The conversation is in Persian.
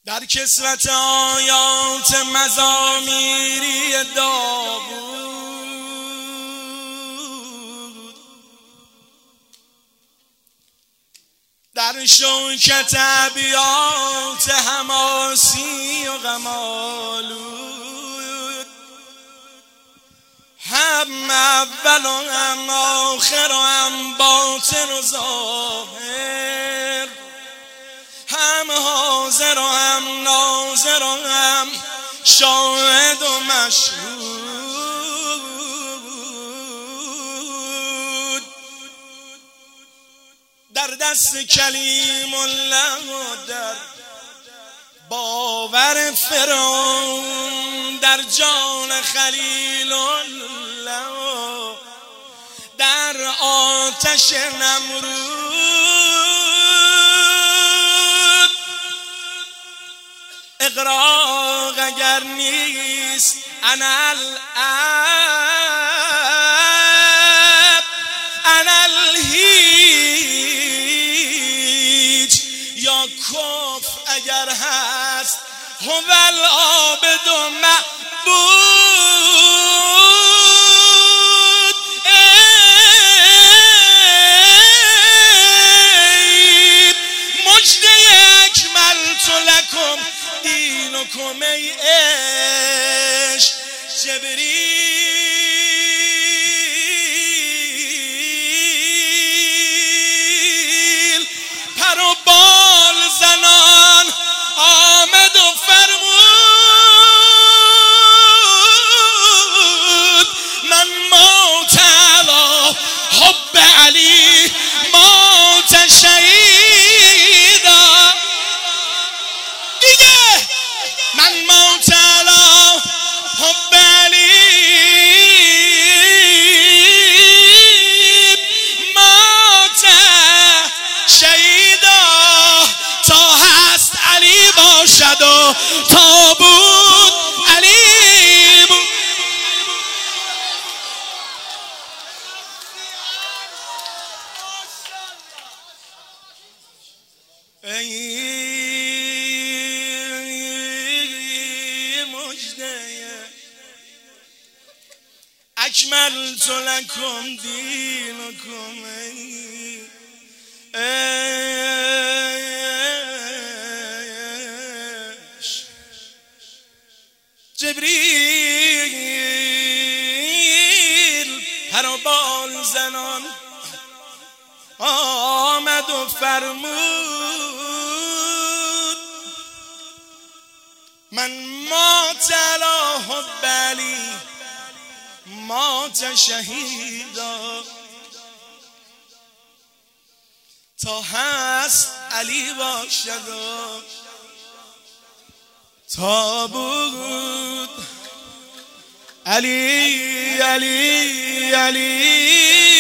در کسوت آیات مزامیری داوود، در شوکت ابیات حماسی و غمالود، هم اول و هم آخر و هم باطن و ظاهر، هم حاضر و هم ناظر و هم شاهد و مشهود، در دست کلیم الله و در باور فرعون، در جان خلیل الله و در آتش نمرود. اغراق اگر نیست انا الاب انا الهیج، یا کف اگر هست هو العابد و معبود. ای مجده اکملت لکم دینکم، ای عشق جبریل پر و بال زنان آمد و فرمود من موت علی حب علی موت شهیدا. دیگه من موت علی حب علی موت شهیدا، تا هست علی باشد و تا بود علی بود. ای مجده اکملت لکم دینکم، جبریل پر و بال زنان آمد و فرمود من مات علی حب علی مات شهیدا، تا هست علی باشد و تا بود علی علی علی.